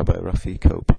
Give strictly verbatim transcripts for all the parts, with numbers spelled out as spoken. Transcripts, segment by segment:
Rabbi Rafi Kobe.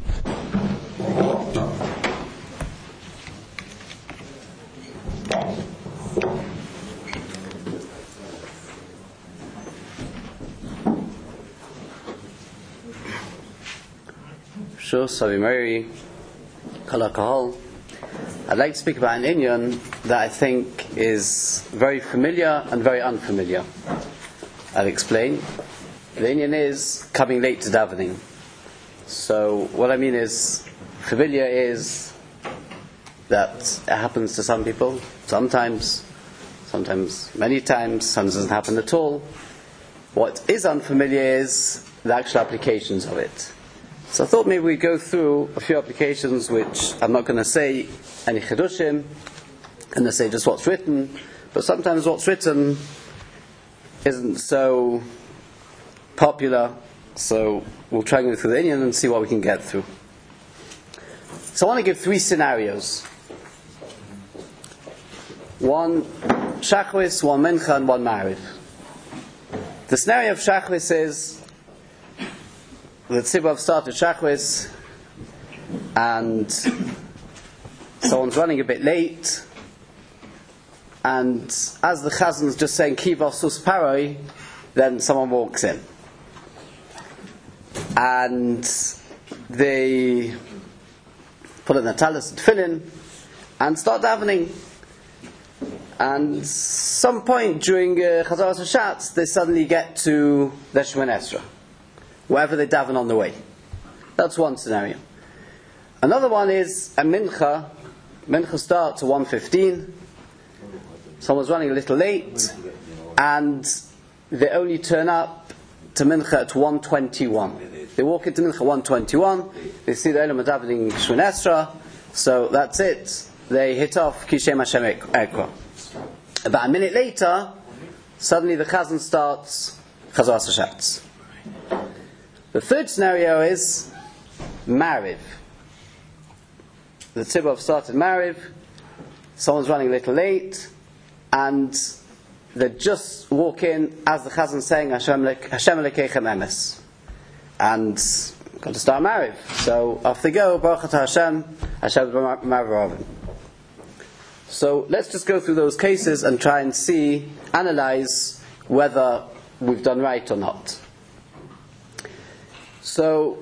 Sure, Savi Mary, Kala Kahal. I'd like to speak about an inyan that I think is very familiar and very unfamiliar. I'll explain. The inyan is coming late to davening. So what I mean is, familiar is that it happens to some people, sometimes, sometimes many times, sometimes it doesn't happen at all. What is unfamiliar is the actual applications of it. So I thought maybe we'd go through a few applications which I'm not going to say any chidushim, I'm going to say just what's written, but sometimes what's written isn't so popular, so we'll try and go through the inyan and see what we can get through. So I want to give three scenarios. One Shachris, one Mincha, and one Ma'ariv. The scenario of Shachris is the tzibur have started Shachris and someone's running a bit late, and as the chazan is just saying Kiva sus paroi, then someone walks in and they put in the talis and tefillin and start davening, and some point during uh, Chazaras Hashatz they suddenly get to the Shemoneh Esrei, wherever they daven on the way. That's one scenario. Another one is a mincha. Mincha starts at one fifteen. Someone's running a little late, and they only turn up to mincha at one twenty-one. They walk into mincha one twenty-one. They see the Olam davening Shemoneh Esrei, so that's it. They hit off Kishem Hashem Ekra. About a minute later, suddenly the chazan starts Chazaras Hashatz. The third scenario is Ma'ariv. The tzibur have started Ma'ariv, someone's running a little late, and they just walk in as the chazan saying Hashem Elokeichem Emes, and got to start Ma'ariv. So off they go, Baruch Atah Hashem, Hashem Ma'ariv. So let's just go through those cases and try and see, analyze whether we've done right or not. So,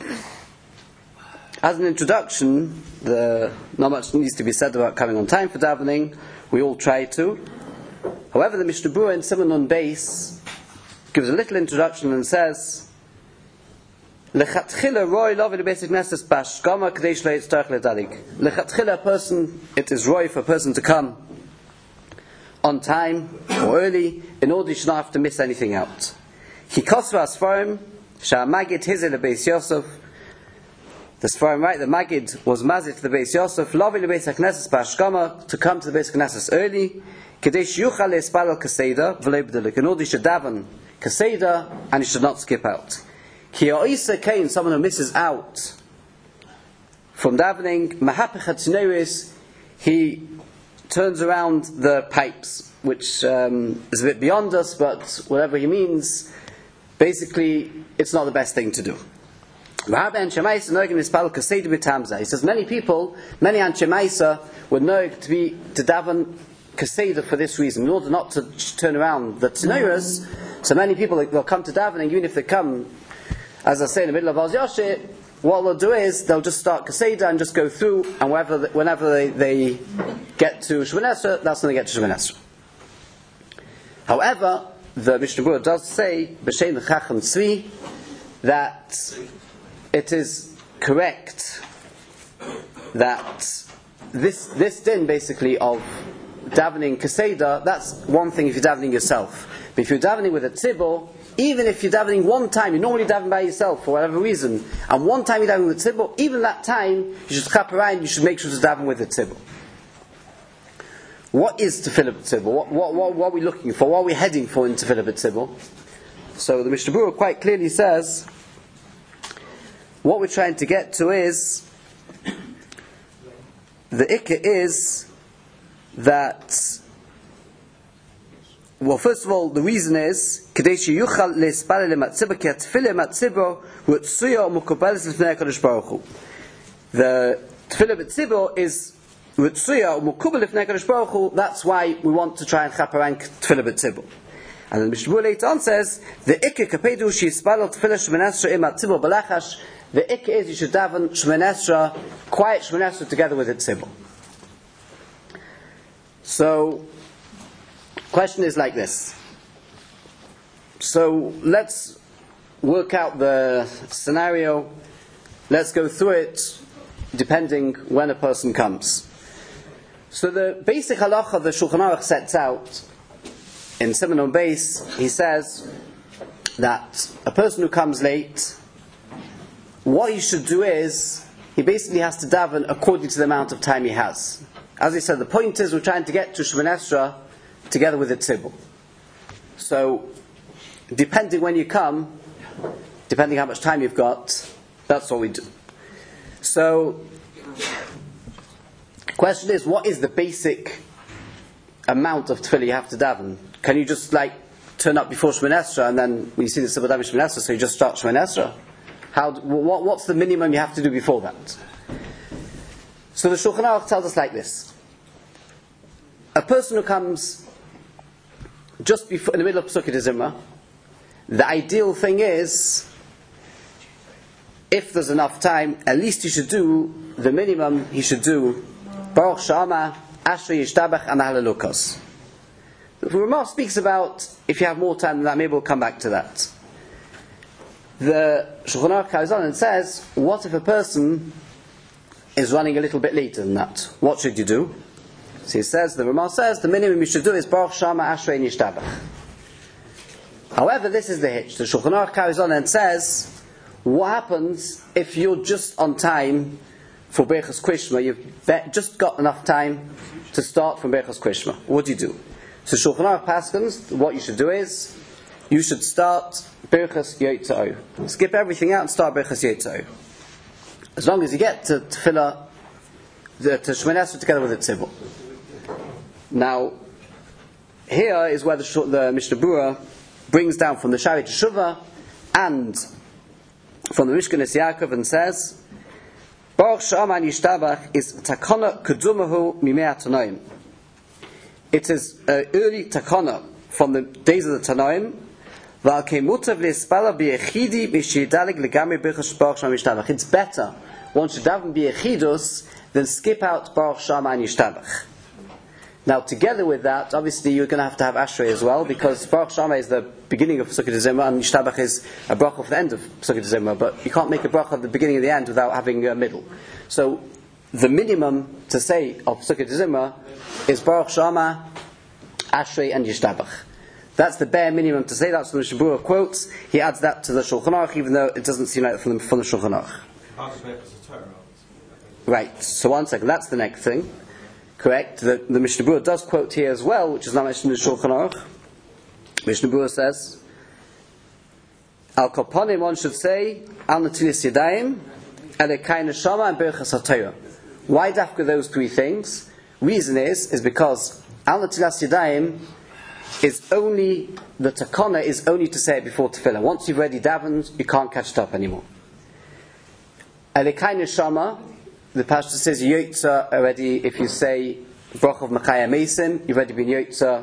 as an introduction, the, not much needs to be said about coming on time for davening. We all try to. However, the Mishnah Berurah in Siman Nun Beis gives a little introduction and says, "Lechatchila roy lovi lebeitas knesses b'hashkama kadesh lo yitztarich ledalig." Lechatchila, a person, it is roy for a person to come on time or early in order he should not have to miss anything out. Hikosva asfarim. Sha'amagid hizil lebeis Yosef. The Sfarim write the Magid was mazit to the Beis Yosef, lovi lebeis haknesses b'hashkama, to come to the Beis Knesses early, kadesh yuchal le'espalel kaseda v'lo b'delik, in order he should daven kaseda and he should not skip out. Ki ha'isa kain, someone who misses out from davening, mahapech hatzinois, he turns around the pipes, which um, is a bit beyond us, but whatever he means, basically, it's not the best thing to do. He says many people, many Anshe Maisa, would know to be to daven kaseda for this reason, in order not to turn around the tenoras. So many people, they'll come to davening, even if they come, as I say, in the middle of Az Yashir, what they'll do is they'll just start kaseda and just go through, and wherever, whenever they, they get to Shemoneh Esrei, that's when they get to Shemoneh Esrei. However, the Mishnah Berurah does say, B'Shem Chacham Tzvi, that it is correct that this this din basically of davening kaseda, that's one thing if you're davening yourself. But if you're davening with a tzibur, even if you're davening one time, you normally daven by yourself for whatever reason, and one time you're davening with a tzibur, even that time, you should chap around, you should make sure to daven with a tzibur. What is tefillah b'tzibur? What, what, what, what are we looking for? What are we heading for in tefillah b'tzibur? So the Mishnah Berurah quite clearly says, what we're trying to get to is, the ikka is that well, first of all, the reason is Kadesh Yuchal Le'Spalel Matzibah Ki Tefillah Matzibah Rutzuya Umukabeles Lifnei Hakadosh Baruch Hu. The Tefillah Matzibah is Rutzuya Umukabel Lifnei Hakadosh Baruch Hu. That's why we want to try and chaparank Tefillah Matzibah. And then Mishnah Berurah later on says the Ikke Kapedu She'Yispalel Tefillah Shemoneh Esrei Im Matzibah Balachash. The Ikke is you should daven Shemoneh Esrei, quiet Shemoneh Esrei together with the Tzibah. So, question is like this. So let's work out the scenario. Let's go through it depending when a person comes. So the basic halacha the Shulchan Aruch sets out in Siman Beis, he says that a person who comes late, what he should do is he basically has to daven according to the amount of time he has. As I said, the point is we're trying to get to Shemoneh Esrei together with the Tzibur. So, depending when you come, depending how much time you've got, that's what we do. So, the question is, what is the basic amount of tefillah you have to daven? Can you just like turn up before Shemoneh Esrei and then when you see the Tzibur daven Shemoneh Esrei, so you just start Shemoneh Esrei? How? What, what's the minimum you have to do before that? So the Shulchan Aruch tells us like this. A person who comes just before, in the middle of Pesukei D'Zimra, the ideal thing is, if there's enough time, at least he should do, the minimum he should do, Baruch She'amar, Ashrei Yishtabach, and Hallelujahs. The Ramah speaks about, if you have more time than that, maybe we'll come back to that. The Shulchan Aruch carries on and says, what if a person is running a little bit later than that? What should you do? So he says, the Ramah says, the minimum you should do is Baruch She'amar Ashrei Yishtabach. However, this is the hitch. The Shulchan Aruch carries on and says, what happens if you're just on time for Birchas Krishma? You've be- just got enough time to start from Birchas Krishma. What do you do? So Shulchan Aruch paskins, what you should do is, you should start Birchas Yotzei. Skip everything out and start Birchas Yotzei. As long as you get to Tefillah, the, to Shemoneh Esrei together with the Tzibur. Now, here is where the, the Mishnah Berurah brings down from the Shari Teshuvah and from the Mishkanes Yaakov and says, Baruch She'amar Yishtabach is takana kedumahu mimei Tanoim. It is an early takana from the days of the Tanoim. It's better one should daven b'yechidus than skip out Baruch She'amar Yishtabach. Now, together with that, obviously you're going to have to have Ashrei as well, because Baruch She'amar is the beginning of Pesukei D'Zimra and Yishtabach is a bracha of the end of Pesukei D'Zimra, but you can't make a bracha at the beginning and the end without having a middle. So, the minimum to say of Pesukei D'Zimra is Baruch She'amar, Ashrei and Yishtabach. That's the bare minimum to say. That's what the Mishnah Berurah quotes. He adds that to the Shulchan Aruch, even though it doesn't seem like from the, from the Shulchan Aruch. Right, so one second, that's the next thing. Correct. The, the Mishnah Berurah does quote here as well, which is not mentioned in the Shulchan Aruch. Mishnah Berurah says, Al Koponim, one should say, Al Natilas Yadayim, Elekai Neshama, and Birchas HaTorah. Why dafka those three things? Reason is, is because Al Natilas Yadayim is only, the takana is only to say it before tefillah. Once you've already davened, you can't catch it up anymore. Elekai Neshama, the Pashto says Yotza already. If you say Brach of Machaya Mason, you've already been Yotza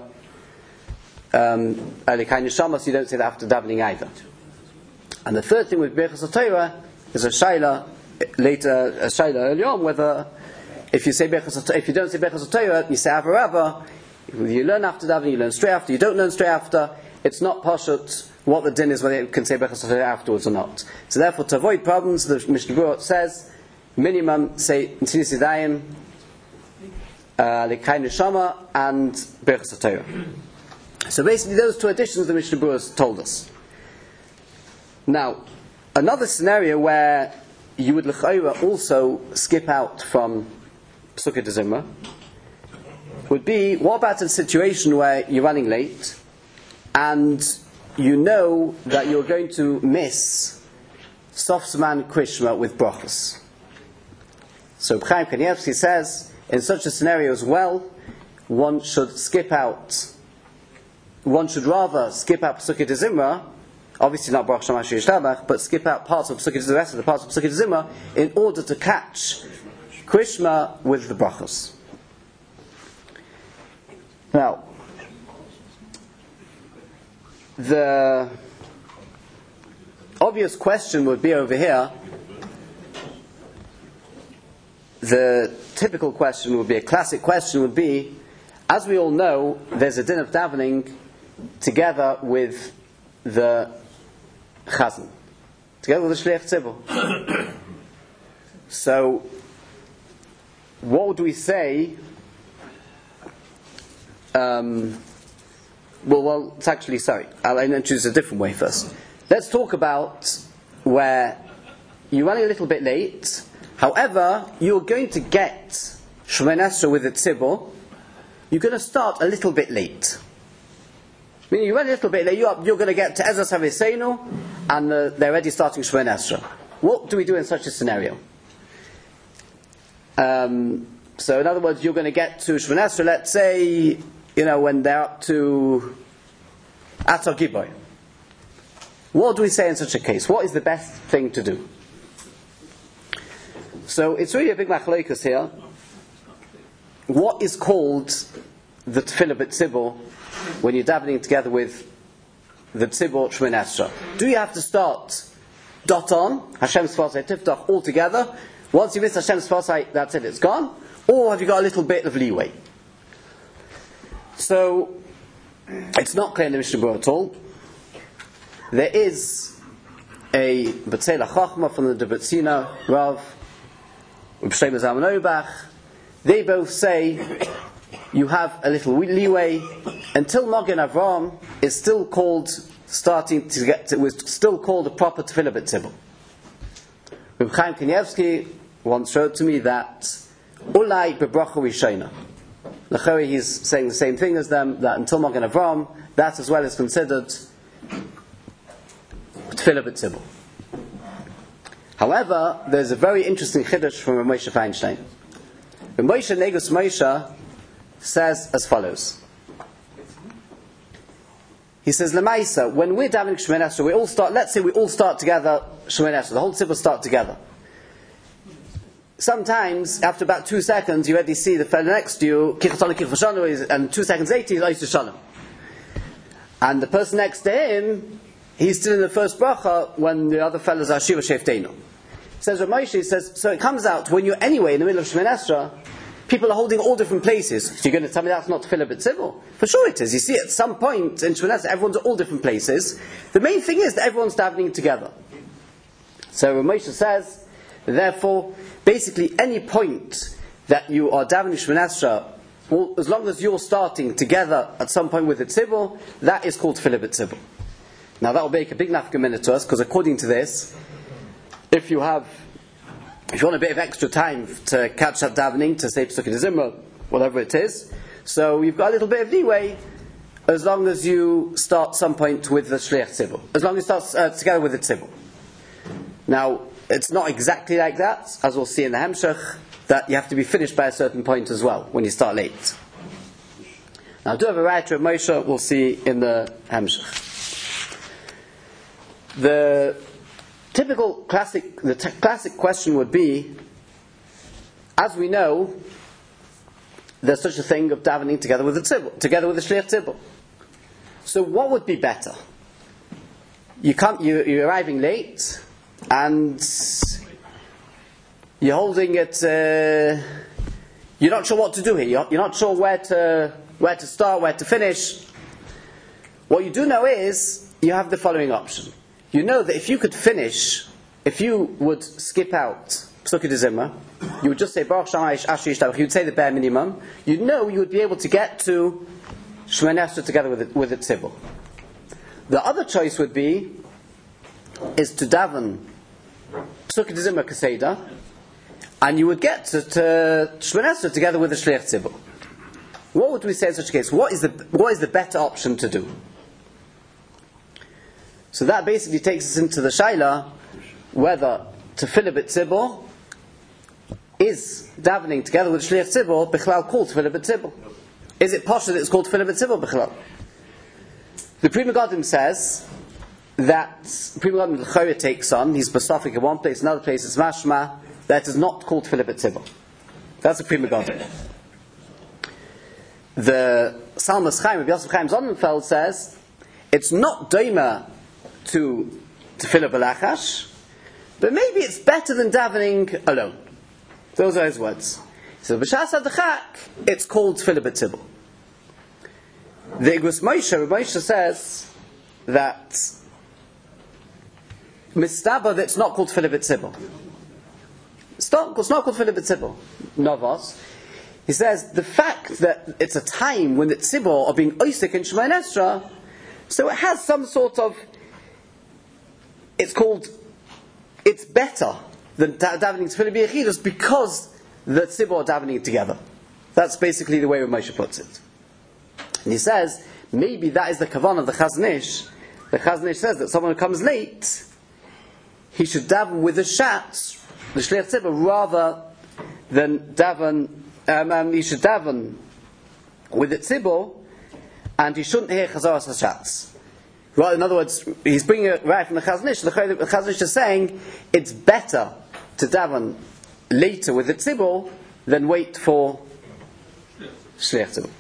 um, Elekai Neshama, so you don't say that after davening either. And the third thing with Birchas HaTorah is a Shaila later, a Shaila earlier on, whether if you say Birchas, if you don't say Birchas HaTorah, you say Avarava. You learn after davening, you learn straight after. You don't learn straight after. It's not pashut what the din is whether you can say Birchas HaTorah afterwards or not. So therefore, to avoid problems, the Mishnah Berurah says minimum say Natilas Yadayim, Elekai Neshama, and Birchas HaTorah. So basically, those two additions the Mishnah Berurah has told us. Now, another scenario where you would l'chayra also skip out from Pesukei D'Zimra would be, what about a situation where you're running late and you know that you're going to miss Sof Zman Krishma with brachos? So Chaim Kanievsky says, in such a scenario as well, one should skip out one should rather skip out Pesukei de Zimra, obviously not Baruch Shem Asher Yishtabach, but skip out parts of Pesukei, the rest of the parts of Pesukei de Zimra, in order to catch Krishma with the brachos. Now, the obvious question would be over here, the typical question would be, a classic question would be, as we all know, there's a din of davening together with the chazan, together with the shliach tzibur. So, what would we say? Um, well, well, it's actually, sorry, I'll introduce a different way first. Let's talk about where you're running a little bit late, however, you're going to get Shemoneh Esrei with the tzibur, you're going to start a little bit late. Meaning you run a little bit late, you're, you're going to get to Ezras HaVeseinu, and uh, they're already starting Shemoneh Esrei. What do we do in such a scenario? Um, so in other words, you're going to get to Shemoneh Esrei, let's say, you know, when they're up to Atzar Giboy. What do we say in such a case? What is the best thing to do? So it's really a big machlokes here. What is called the tefillah b'tzibur when you're davening together with the tzibur Shemoneh Esrei? Do you have to start dot on, Hashem Sfasai Tiftach, all together? Once you miss Hashem Sfasai, that's it, it's gone? Or have you got a little bit of leeway? So, it's not clear in the Mishnah Berurah at all. There is a B'tzei Chachma from the Debetzina, Rav, Reb Shlomo Zalman Auerbach. They both say you have a little leeway until Magen Avraham is still called starting to get to, was still called a proper tefillah b'tzibur. Reb Chaim Kanievsky once showed to me that Ulai bebracha rishona. L'chori, he's saying the same thing as them, that until Magen Avraham, that as well is considered tefillah b'tzibur. However, there's a very interesting chiddush from Rav Moshe Feinstein. Rav Moshe Negus Moshe says as follows. He says, Lemaisa, when we're davening Shemoneh Esrei, we all start, let's say we all start together, Shemoneh Esrei, the whole tzibur start together. Sometimes, after about two seconds, you already see the fellow next to you, Kichatol Kichashanu, and two seconds later, he's Ois Shalom. And the person next to him, he's still in the first bracha when the other fellows are Shiva Sheftenu. Says Rav Moshe, he says, so it comes out when you're anyway in the middle of Shemoneh Esrei, people are holding all different places. So you're going to tell me that's not tefillah b'tzibur? For sure it is. You see, at some point in Shemoneh Esrei, everyone's at all different places. The main thing is that everyone's davening together. So Rav Moshe says, therefore, basically any point that you are davening Shemoneh Esrei, well, as long as you're starting together at some point with the tzibur, that is called tefillah b'tzibur. Now that will make a big nafka to us, because according to this, if you have, if you want a bit of extra time to catch that davening, to say Pesukei de Zimra, whatever it is, so you've got a little bit of leeway, as long as you start some point with the shliach tzibur, as long as you start uh, together with the tzibur. Now, it's not exactly like that, as we'll see in the Hemshech, that you have to be finished by a certain point as well, when you start late. Now, do have a right to Moshe, we'll see in the Hemshech. The typical classic, the t- classic question would be, as we know, there's such a thing of davening together with the tzibur, together with the shliach tzibur. So, what would be better? You come, you, you're arriving late, and you're holding it. Uh, you're not sure what to do here. You're, you're not sure where to where to start, where to finish. What you do know is you have the following option. You know that if you could finish, if you would skip out Pesukei de Zimra, you would just say Baruch Shammai Asher Yishtabach. You would say the bare minimum. You know you would be able to get to Shemoneh Esrei together with it, with the tzibur. The other choice would be is to daven Pesukei de Zimra Keseda, and you would get to, to Shemoneh Esrei together with the shliach tzibur. What would we say in such a case? What is the what is the better option to do? So that basically takes us into the shaila whether tefillah b'tzibur is davening together with shliach tzibur bichlal called tefillah b'tzibur. Is it posh that it's called tefillah b'tzibur bichlal? The Pri Megadim says that Pri Megadim L'chorah takes on, he's Basafik in one place, another place it's Mashma, that is not called Tefillah B'tzibur. That's the Pri Megadim. The Salmas Chaim, Rabbi Yosef Chaim Sonnenfeld says, it's not Doima to Tefillah B'lachash, but maybe it's better than davening alone. Those are his words. So B'shas HaDachak, it's called Tefillah B'tzibur. The Igros Moshe, Rabbi Moshe says that Mistaba, that's not called Tefillah B'tzibur. It's not, it's not called Tefillah B'tzibur. Novos. He says the fact that it's a time when the tzibur are being oisik in Shemoneh Esrei, so it has some sort of, it's called, it's better than davening Tefillah B'Yechidus because the tzibur are davening together. That's basically the way Moshe puts it. And he says, maybe that is the kavan of the Chazon Ish. The Chazon Ish says that someone who comes late, he should daven with the shatz, the shliach tzibur, rather than daven, um, um, he should daven with the tzibur, and he shouldn't hear chazaras hashatz. Right, in other words, he's bringing it right from the Chazon Ish. The Chazon Ish is saying it's better to daven later with the tzibur than wait for shliach tzibur.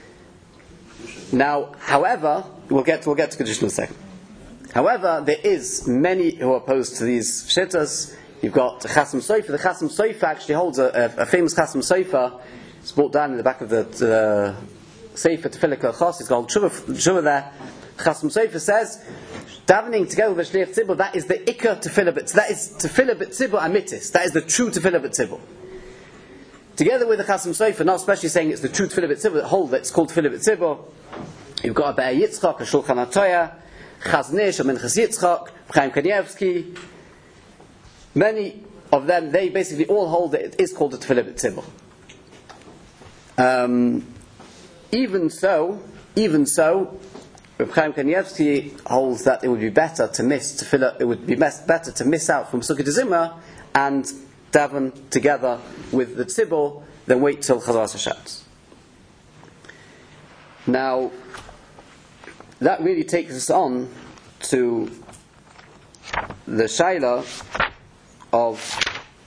Now, however, we'll get to, we'll get to Kedushin in a second. However, there is many who are opposed to these shittas. You've got the Chasam Sofer. The Chasam Sofer actually holds a, a, a famous Chasam Sofer. It's brought down in the back of the uh, Sefer Tefillah Kochos. It's called Tshuva there. Chasam Sofer says, davening together with the Shliach Tzibur, that is the Ikar Tefillah B'tzibur. That is Tefillah B'tzibur Amitis. That is the true Tefillah B'tzibur. Together with the Chasam Sofer, not especially saying it's the true Tefillah B'tzibur, that hold that it's called Tefillah B'tzibur. You've got a Be'er Yitzchak, a Shulchan HaTorah, Chazon Ish, a Minchas Yitzchak, Chaim Kanievsky. Many of them, they basically all hold that it is called a Tefillah B'tzibur. Um, even so, even so, Reb Chaim Kanievsky holds that it would be better to miss Tefillah, it would be better to miss out from Sukkot Zimra and daven together with the tzibur than wait till Chazaras HaShatz. Now, that really takes us on to the shaila of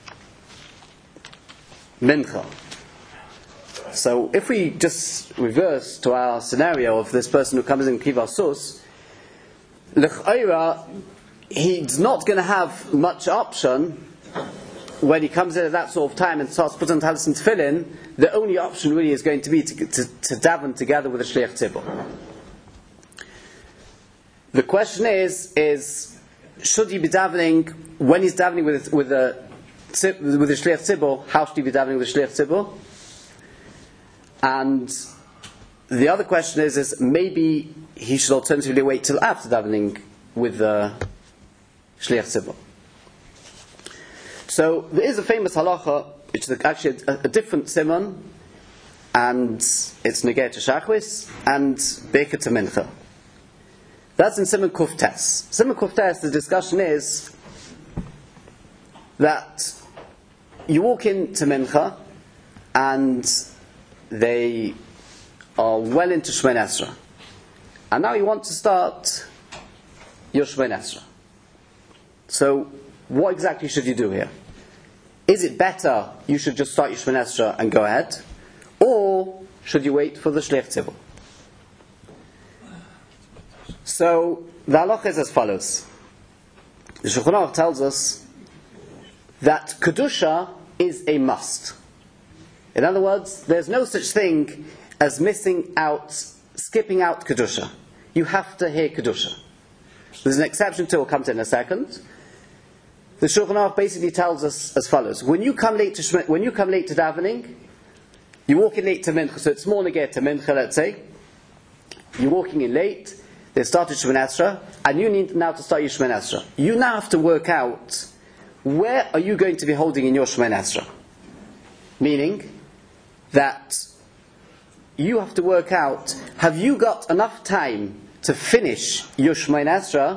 mincha. So, if we just reverse to our scenario of this person who comes in Kiva Sus, l'ch'oira, he's not going to have much option when he comes in at that sort of time and starts putting on talis and tefillin. The only option really is going to be to, to, to daven together with a shliach tzibur. The question is, is should he be davening when he's davening with with a with a shliach tzibur? How should he be davening with a shliach tzibur? And the other question is, is maybe he should alternatively wait till after davening with the shliach tzibur. So there is a famous halacha, which is actually a, a different simon, and it's negei to shachris and beker to mincha. That's in Simon Kuf Tes. Simon Kuf Tes, the discussion is that you walk into mincha and they are well into Shemoneh Esrei, and now you want to start your Shemoneh Esrei. So, what exactly should you do here? Is it better you should just start your Shemoneh Esrei and go ahead, or should you wait for the Shliach Tzibur? So, the halacha is as follows. The Shulchan Aruch tells us that Kedusha is a must. In other words, there's no such thing as missing out, skipping out Kedusha. You have to hear Kedusha. There's an exception to it, we'll come to in a second. The Shulchan Aruch basically tells us as follows. When you come late to when you come late to davening, you walk in late to mincha, so it's more negei to mincha, let's say. You're walking in late, they started Shemoneh Esrei, and you need now to start your Shemoneh Esrei. You now have to work out, where are you going to be holding in your Shemoneh Esrei? Meaning that you have to work out, have you got enough time to finish your Shemoneh Esrei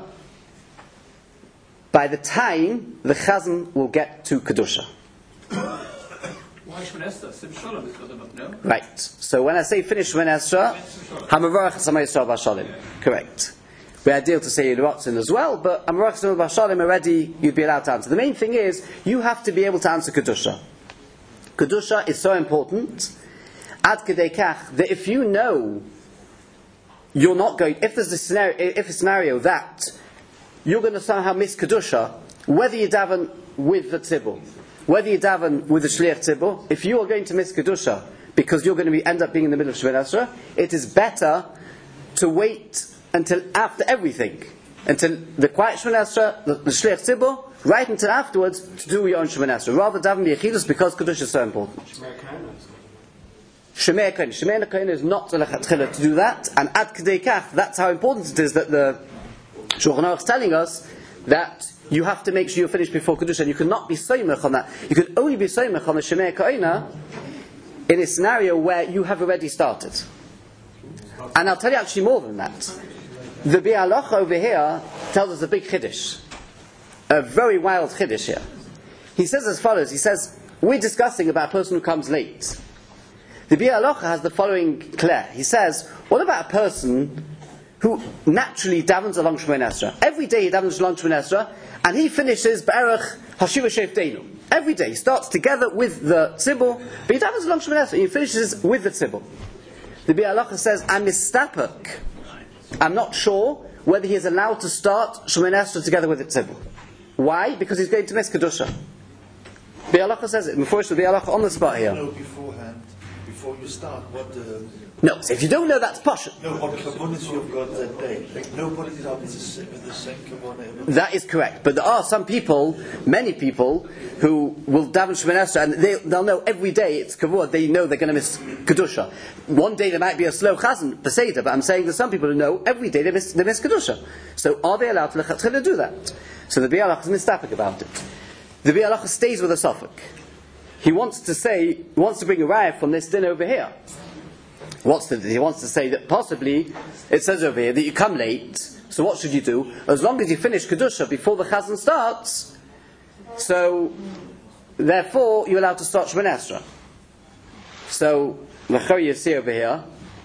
by the time the Chazan will get to Kedusha? Right. So when I say finish Shemoneh Esrei, Hamavarach Samay Yisrael B'Shalim. Correct. We are ideal to say Yiratzin as well, but Hamavarach Samay B'Shalim already you'd be allowed to answer. The main thing is you have to be able to answer Kedusha. Kedusha is so important. Ad Kedei Kach that if you know you're not going, if there's a scenario, if a scenario that you're going to somehow miss Kedusha, whether you daven with the tzibur, whether you daven with the shliach tzibur, if you are going to miss Kedusha because you're going to be, end up being in the middle of Shemoneh Esrei, it is better to wait until after everything, until the quiet Shemoneh Esrei, the, the shliach tzibur, right until afterwards to do your own Shemoneh Esrei. Rather daven b'yechidus because Kedusha is so important. Shemei Kohen. Shemei Kohen is not the lechatchila to do that, and ad kedei kach, that's how important it is that the Shulchan Aruch is telling us that you have to make sure you're finished before Kedusha, and you cannot be soymech on that. You can only be soymech on the Shemei Kohen in a scenario where you have already started. And I'll tell you actually more than that. The Bi'aloch over here tells us a big chiddush, a very wild chiddush here. He says as follows, he says, we're discussing about a person who comes late. The Bi'aloch has the following clear. He says, what about a person who naturally davens along Shemoneh Esrei? Every day he davens along Shemoneh Esrei, and he finishes B'erach Hashiva Shefteinu. Every day he starts together with the tzibur, but he davens along Shemoneh Esrei, and he finishes with the tzibur. The Bi'aloch says, I'm mistapek. I'm not sure whether he is allowed to start Shemoneh Esrei together with the tzibur. Why? Because he's going to miss Kedusha. Bi'aloch says it. Before the Bi'aloch on the spot here. No, beforehand. Before you start, what the... No, so if you don't know, that's posh. No, what kavunas you've got that day. Nobody is up with the same kavanah. That is correct. But there are some people, many people, who will daven Shemoneh Esrei, and they, they'll know every day it's kavod. They know they're going to miss Kedusha. One day there might be a slow chazan, Peseda, but I'm saying there's some people who know every day they miss, they miss Kedusha. So are they allowed to lechatchila do that? So the Bi'aloch is mistapik about it. The Bi'aloch stays with a suffix. He wants to say, he wants to bring a raya from this din over here. What's the, he wants to say that possibly, it says over here that you come late, so what should you do? As long as you finish Kedusha before the Chazan starts, so therefore you're allowed to start Shemoneh Esrei. So, you see over here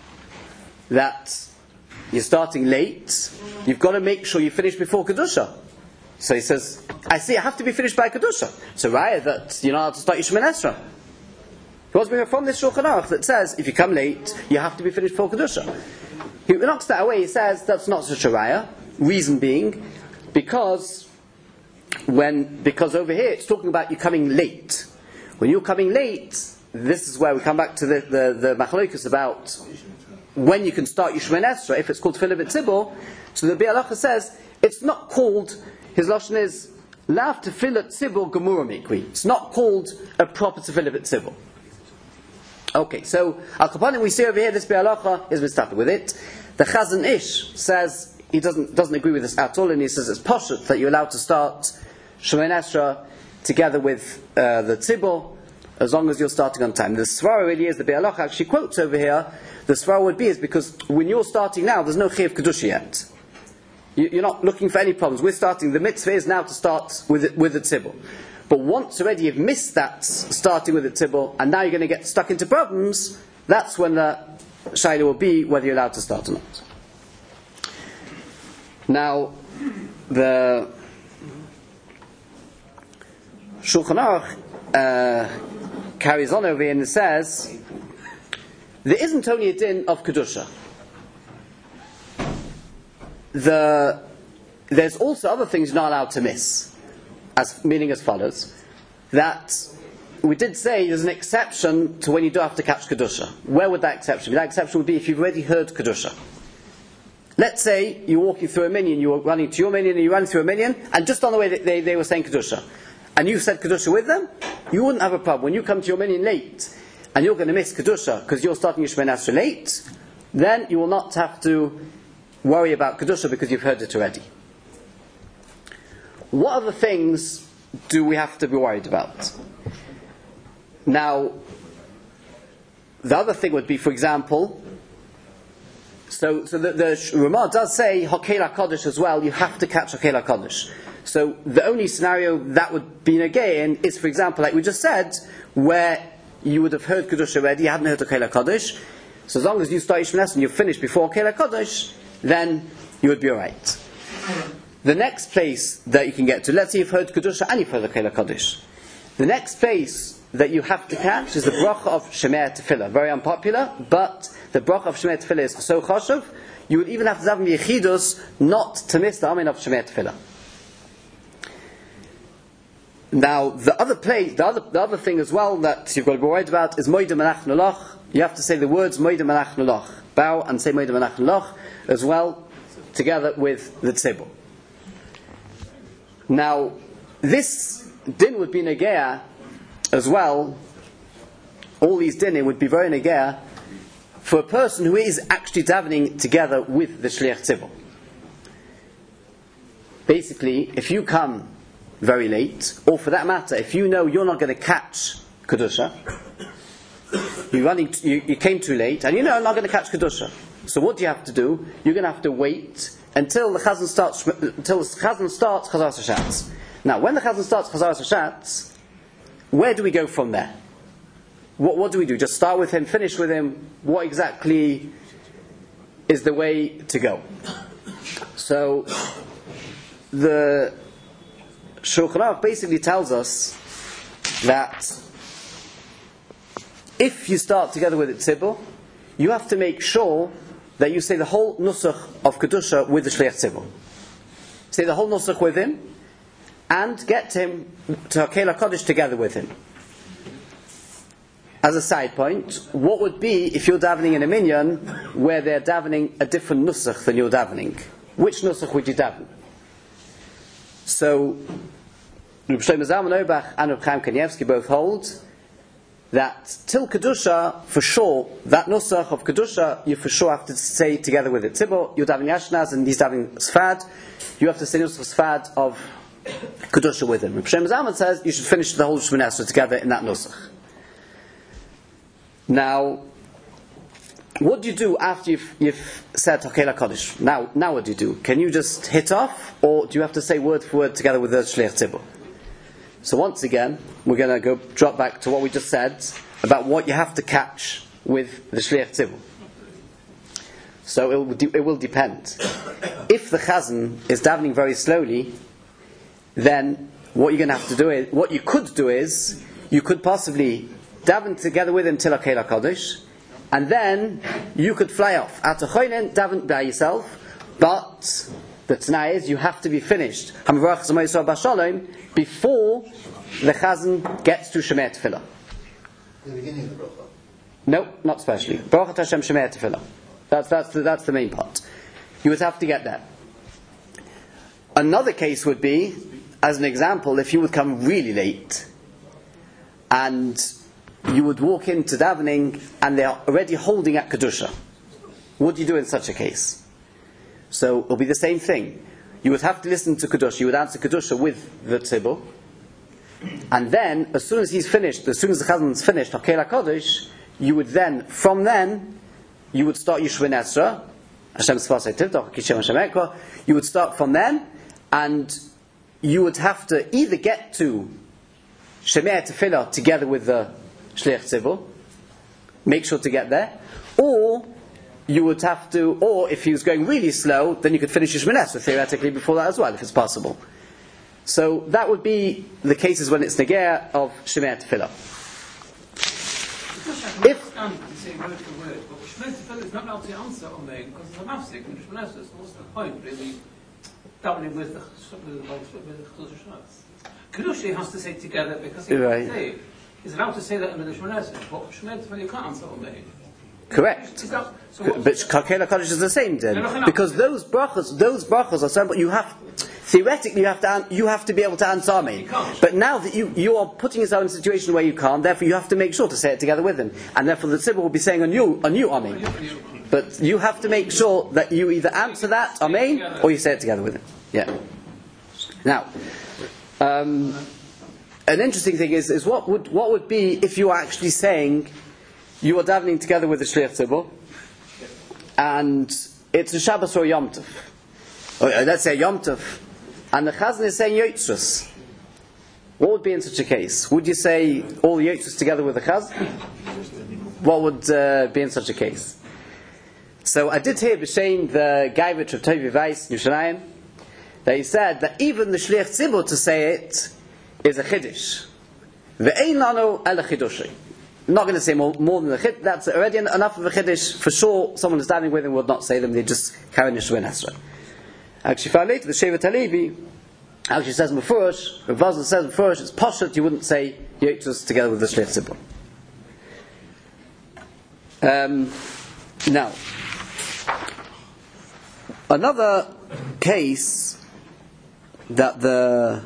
that you're starting late, you've got to make sure you finish before Kedusha. So he says, I see, I have to be finished by Kedusha. So raya that you're not allowed to start your Shemoneh Esrei. He wants to bring from this Shulchan Aruch that says, if you come late, you have to be finished before Kedusha. He knocks that away, he says, that's not such a raya. Reason being, because when, because over here it's talking about you coming late. When you're coming late, this is where we come back to the, the, the machlokus about when you can start your Shemoneh Esrei, if it's called Tefillah B'Tzibur. So the Bi'aloch says, it's not called, his lashon is, Lav Tefillah Tzibur Gemura Mikri. It's not called a proper Tefillah B'Tzibur. Okay, so Al Kapanim we see over here this Bi'alocha is mistapik with it. The Chazan Ish says he doesn't doesn't agree with this at all, and he says it's poshut that you're allowed to start Shemoneh Esrei together with uh, the Tzibur as long as you're starting on time. The Svara really is the Bi'alocha actually quotes over here. The Svara would be is because when you're starting now, there's no Chiyuv Kedusha yet. You, you're not looking for any problems. We're starting. The mitzvah is now to start with it, with the Tzibur. But once already you've missed that starting with the tzibur, and now you're going to get stuck into problems, that's when the shaila will be whether you're allowed to start or not. Now, the Shulchan Aruch uh, carries on over here and it says, there isn't only a din of Kedusha. The, there's also other things you're not allowed to miss. As meaning as follows, that we did say there's an exception to when you do have to catch Kedusha. Where would that exception be? That exception would be if you've already heard Kedusha. Let's say you're walking through a minyan, you're running to your minyan, and you're running through a minyan, and just on the way they, they, they were saying Kedusha, and you said Kedusha with them, you wouldn't have a problem. When you come to your minyan late, and you're going to miss Kedusha because you're starting your Shemoneh Esrei late, then you will not have to worry about Kedusha because you've heard it already. What other things do we have to be worried about? Now, the other thing would be, for example, so so the, the Ramah does say Hokel HaKodesh as well, you have to catch Hokel HaKodesh. So the only scenario that would be negated is, for example, like we just said, where you would have heard Kedusha already, you hadn't heard the Keilah Kodesh. So as long as you start Yishmael Nesra and you finish before Keilah Kodesh, then you would be alright. The next place that you can get to, let's say you've heard Kedusha and you've heard the Keilah Kodesh. The next place that you have to catch is the bracha of Shemei Tefillah. Very unpopular, but the bracha of Shemei Tefillah is so chashuv, you would even have to daven Yechidus not to miss the Amen of Shemei Tefillah. Now, the other place, the other, the other thing as well that you've got to be worried about is Moed Manach Nolach. You have to say the words Moed Manach Nolach. Bow and say Moed Manach Nolach as well, together with the Tzibur. Now, this din would be Negea as well. All these dinim would be very Negea for a person who is actually davening together with the Shliach Tzibur. Basically, if you come very late, or for that matter, if you know you're not going to catch Kedusha, you're running t- you, you came too late, and you know you're not going to catch Kedusha. So what do you have to do? You're going to have to wait until the Chazan starts, until the Chazan starts Chazaras HaShatz. Now, when the Chazan starts Chazaras HaShatz, where do we go from there? What, what do we do? Just start with him, finish with him? What exactly is the way to go? So, the Shulchan Aruch basically tells us that if you start together with the Tzibur, you have to make sure that you say the whole Nusach of Kedusha with the Shliach Tzibur. Say the whole Nusach with him, and get him to Keilah Kodesh together with him. As a side point, what would be if you're davening in a minyan where they're davening a different Nusach than you're davening? Which Nusach would you daven? So, Reb Shlomo Zalman Auerbach and Reb Chaim Kanievsky both hold that till Kedusha, for sure, that Nusach of Kedusha, you for sure have to say together with it. Tzibur, you're davening Ashkenaz and he's davening Sfad, you have to say Nusach Sfad of Kedusha with him. Reb Shlomo Zalman says you should finish the whole Shemini Esrei together in that Nusach. Now, what do you do after you've, you've said Keilah Kodesh? Now, now what do you do? Can you just hit off, or do you have to say word for word together with the Shliach Tzibur? So once again, we're going to go drop back to what we just said about what you have to catch with the Shliach Tzibur. So it will, de- it will depend. If the Chazan is davening very slowly, then what you're going to have to do is, what you could do is, you could possibly daven together with him till a Keilah Kodesh, and then you could fly off. At a choinen, daven by yourself, but the t'nai is you have to be finished before the Chazan gets to Shemei Tefillah. The beginning of the bracha? No, not especially. Baruch Atah Hashem Shemei Tefillah. That's, that's, the, that's the main part. You would have to get there. Another case would be, as an example, if you would come really late and you would walk into davening and they're already holding at Kedusha. What do you do in such a case? So it'll be the same thing. You would have to listen to Kedusha. You would answer Kedusha with the Tzibur. And then, as soon as he's finished, as soon as the Chazan's finished, Keilah Kodesh, you would then, from then, you would start Yishmael Nesra. Hashem Sfasei Tivtach, Kishem Hashem Ekva. You would start from then, and you would have to either get to Shemei Tefillah together with the Shliach Tzibur, make sure to get there, or you would have to, or if he was going really slow, then you could finish Yishmael Nesra theoretically before that as well, if it's possible. So that would be the cases when it's Negea of Shemei Tefillah. If I understand you say word for word, but Shemei Tefillah is not allowed to answer on there because it's a mafsik, and Yishmael Nesra is what's the point really davening with the with the Kedusha. Kedusha has to say together because he right. can't say it. He's allowed to say that in the Shemei Nesra, but Shemei Tefillah you can't answer on there. Correct. So but Keilah Kodesh is the same then, no, no, no. Because those brachas, those brachas are so. But you have theoretically you have to you have to be able to answer Amen. But now that you you are putting yourself in a situation where you can't, therefore you have to make sure to say it together with him, and therefore the tzibur will be saying a new a new Amen. But you have to make sure that you either answer that Amen or you say it together with him. Yeah. Now, um, an interesting thing is is what would what would be if you are actually saying you are davening together with the Shliach Tzibur, and it's a Shabbos or a Yom Tov. Or, uh, let's say a Yom Tov, and the Chazan is saying Yotzros. What would be in such a case? Would you say all the yotzes together with the chaz? What would uh, be in such a case? So I did hear b'shein the Gaivich of Tovi Weiss in Yerushalayim that he said that even the shliach tzibur to say it is a chiddush. Ve'ein lanu ela chidushi. I'm not going to say more, more than the chiddush. That's already enough of a chiddush. For sure, someone standing with him would not say them. They just carry the shvin esra. Actually, far later, the Shevet Halevi actually says mufurish. Rav Vazal says mufurish. It's poshut. You wouldn't say yotzes together with the shliach tzibur. Um, now, another case that the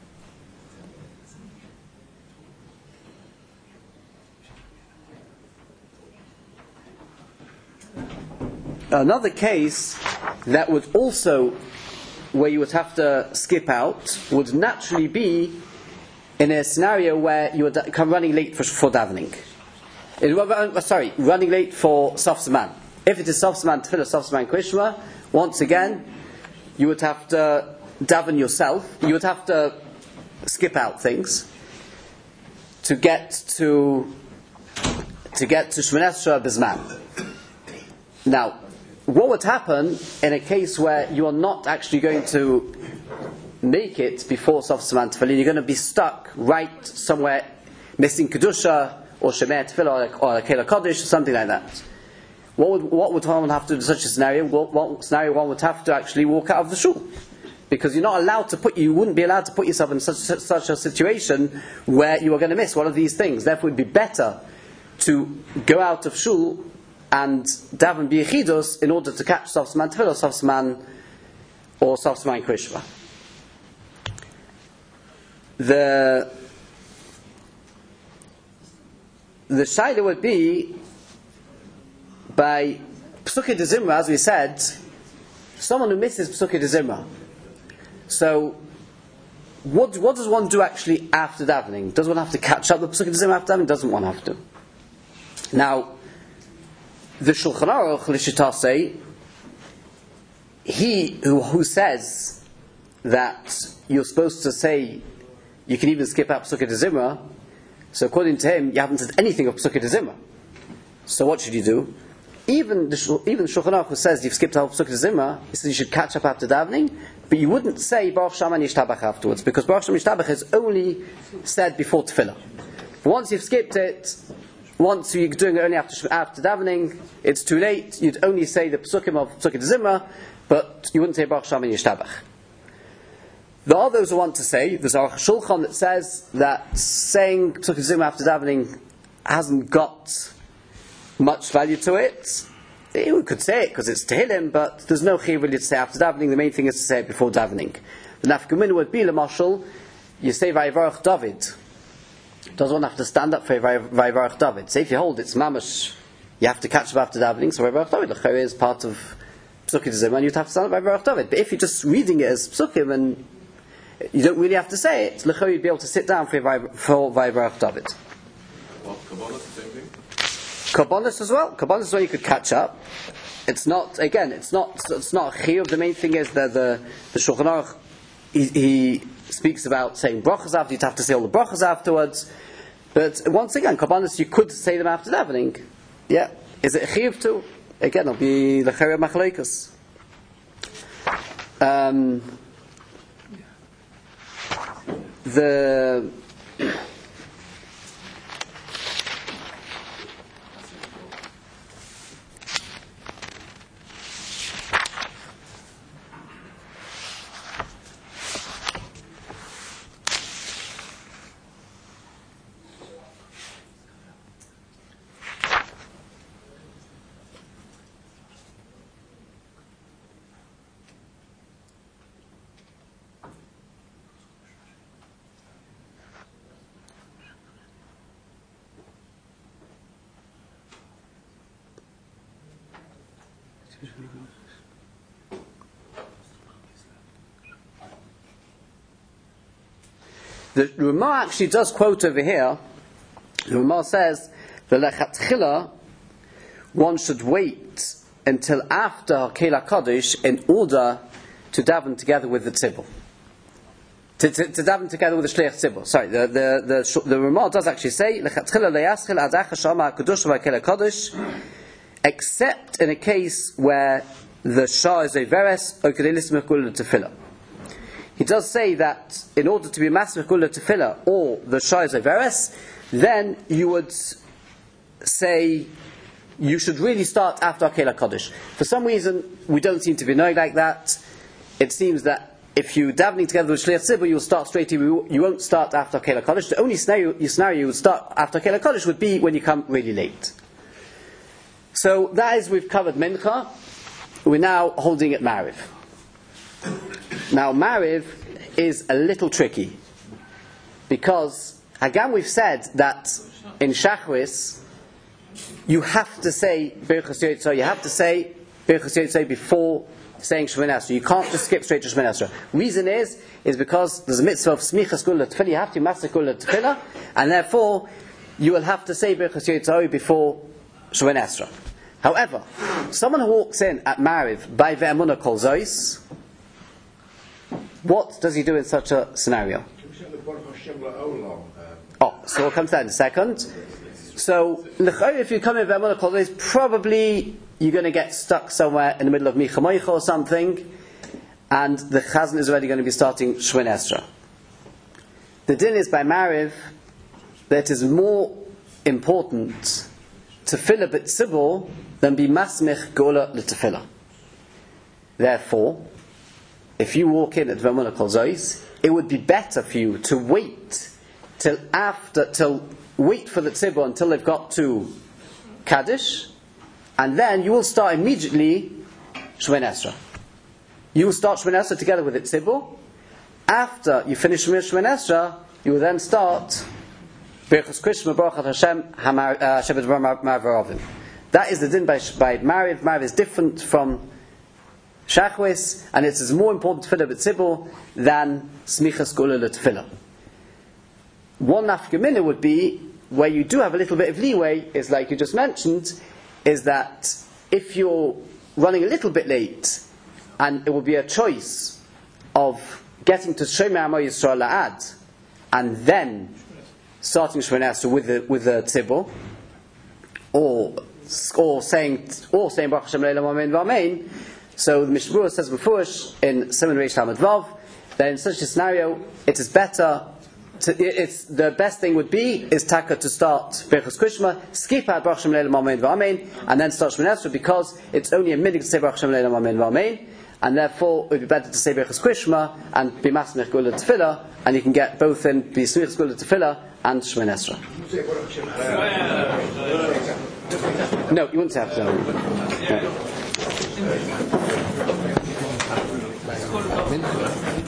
another case that would also, where you would have to skip out, would naturally be in a scenario where you would come running late for, for davening. Uh, sorry, running late for Sof Zman. If it is Sof Zman Tefillah, Sof Zman Krishma, once again, you would have to daven yourself. You would have to skip out things to get to to get to Shmoneh Esrei B'Zman. Now, what would happen in a case where you are not actually going to make it before Sof Zman Tefillah? You're going to be stuck right somewhere, missing Kedusha, or Shemeh Tefillah, or a Kela Kodesh, or something like that. What would what would one have to do in such a scenario? What, what scenario one would have to actually walk out of the shul, because you're not allowed to put you wouldn't be allowed to put yourself in such such a situation where you are going to miss one of these things. Therefore, it would be better to go out of shul and daven b'yechidus in order to catch Sof Zman Tefillah, Sof Zman or Sof Zman Krishma. The The shaila would be by Psukei de Zimra, as we said, someone who misses Psukei de Zimra. So, what what does one do actually after davening? Does one have to catch up the Psukei de Zimra after davening? Doesn't one have to? Now, the Shulchan Aruch L'Shitase, he who, who says that you're supposed to say you can even skip out Psukei de Zimra. So according to him, you haven't said anything of Psukei de Zimra. So what should you do? Even the even Shulchan Aruch says you've skipped out Psukei de Zimra, he says you should catch up after davening, but you wouldn't say Baruch Shaman Yishtabach afterwards, because Baruch Shaman Yishtabach is only said before Tefillah. Once you've skipped it, once you're doing it only after after davening, it's too late. You'd only say the Psukim of Psukei de Zimra, but you wouldn't say Baruch Shaman Yishtabach. There are those who want to say, there's a Shulchan that says that saying Psukei de Zimra after davening hasn't got much value to it. We could say it because it's Tehillim, but there's no chiyuv really to say after davening. The main thing is to say it before davening. The nafkamina would be, l'mashal, you say Vayivarach David. Does one have to stand up for Vayivarach David? Say if you hold it's mamash, you have to catch up after davening, so Vayivarach David, l'chayre is part of Psukei de Zimra, and you'd have to stand up Vayivarach David. But if you're just reading it as Psukim and you don't really have to say it, l'chayre you'd be able to sit down for Vayivarach David. Well, Kabbalah is the same thing? Kabbalah as well. Kabbalah is where you could catch up. It's not, again, it's not it's not a chiyuv. The main thing is that the, the Shulchan Aruch, he, he speaks about saying brachas after, you'd have to say all the brachas afterwards. But once again, Kabbalah, you could say them after davening. Yeah. Is it a chiyuv too? Again, it'll be l'chayre machlokes. Um, the The Ramah actually does quote over here. The Ramah says, the lechatchila, one should wait until after Kela Kodesh in order to daven together with the tzibur. To, to, to daven together with the Shliach Tzibur. Sorry, the the the, the Ramah does actually say except in a case where the Shah is a veres or kedelis mekula tefillah. He does say that in order to be mas mekula tefillah or the Shah is a veres, then you would say you should really start after Akel HaKodesh. For some reason, we don't seem to be knowing like that. It seems that if you're davening together with Shliach Tzibur, you'll start straight, you won't start after Akel HaKodesh. The only scenario, scenario you would start after Akel HaKodesh would be when you come really late. So that is, we've covered Mincha. We're now holding at Mariv. Now Mariv is a little tricky, because again we've said that in Shachris you have to say Birchas Yotzei, you have to say Birchas Yotzei before saying Shemoneh Esrei. You can't just skip straight to Shemoneh Esrei. Reason is, is because there's a mitzvah of Smichas Gula Tefillah, you have to master Gula Tefillah, and therefore you will have to say Birchas Yotzei before Shemoneh Esrei. However, someone who walks in at Mariv by Ve'emunah Kol Zois, what does he do in such a scenario? Oh, so we'll come to that in a second. So, if you come in Ve'emunah Kol Zois, probably you're going to get stuck somewhere in the middle of Micha Moicha or something, and the Chazan is already going to be starting Shemoneh Esrei. The din is by Mariv that it is more important to fill a bit tzibur than be masmich gola l'tefillah. Therefore, if you walk in at Ve'emunah Kol Zois, it would be better for you to wait till after, till wait for the tzibur until they've got to Kaddish, and then you will start immediately Shemoneh Esrei. You will start Shemoneh Esrei together with the tzibur. After you finish Shemoneh Esrei, you will then start Birchas Krishma Baruch Hashem Shevet Marav. That is the din by, by Mariv. Mariv is different from Shachris, and it is more important to Tefillah b'tzibur than Smichas Gula l'Tefillah. One nafka would be where you do have a little bit of leeway, is like you just mentioned, is that if you're running a little bit late, and it will be a choice of getting to Shomer Amo Yisrael La'ad, and then starting Shemoneh Esrei with the with the tzibur, or or saying or saying Baruch Hashem Le'olam Amen V'Amen. So the Mishnah Berurah says before in Siman Reish Lamed Vav that in such a scenario it is better. To, it's the best thing would be is taka to start Birchas Krishma, skip out Baruch Hashem Le'olam Amen V'Amen, and then start Shemoneh Esrei, because it's only a minute to say Baruch Hashem Le'olam Amen V'Amen, and therefore it would be better to say Birchas Krishma and be Masmech Gula Tefillah, and you can get both in be Smichas Gula Tefillah and Shemoneh Esrei. No, you wouldn't have to. No.